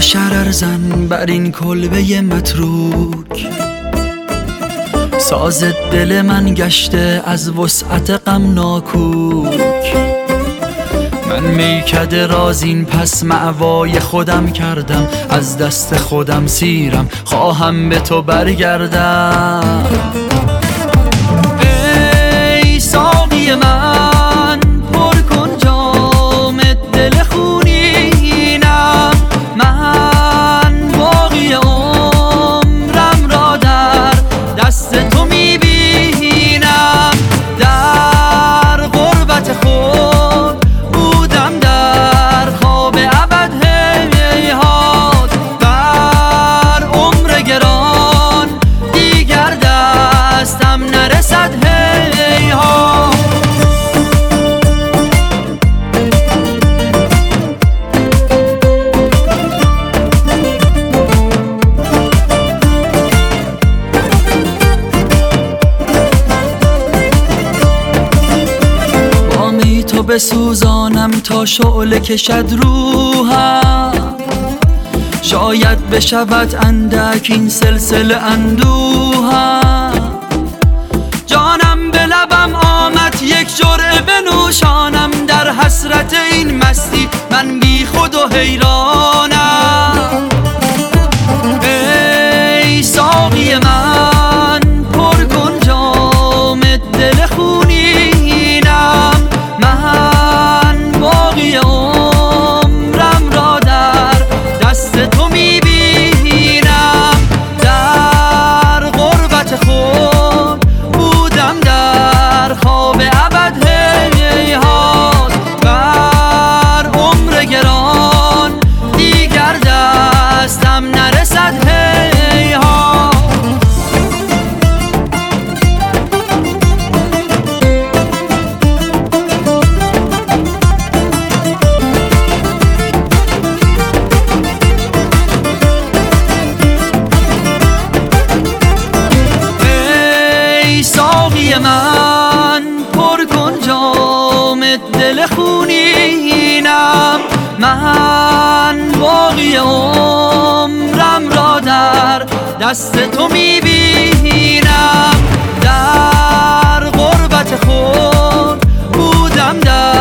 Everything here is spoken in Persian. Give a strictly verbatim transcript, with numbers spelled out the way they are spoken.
شرر زن بر این کلبه متروک، ساز دل من گشته از وسعت غم ناکوک. من میکده رازین پس مأوای خودم کردم، از دست خودم سیرم خواهم به تو برگردم. ای ساقی من پر کن جام دل خونینم، من باقی عمرم را در دست تو میبینم. در غربت خود بودم در خواب ابد هیهات، بر عمر گران دیگر دستم نرسد هیهات. تو بسوزانم تا شعله کشد روحم، شاید بشود اندک این سلسله اندوهم. جانم به لبم آمد یک جرعه بنوشانم، در حسرت این مستی من بی خود و حیرانم. ای ساقی من پر کن جام دل خونینم، من باقی عمرم را در دست تو میبینم. در غربت خود بودم در خواب ابد هیهات، بر عمر گران دیگر دستم نرسد هیهات. من پر کن جام دل خونینم، من باقی عمرم را در دست تو میبینم. در غربت خود بودم در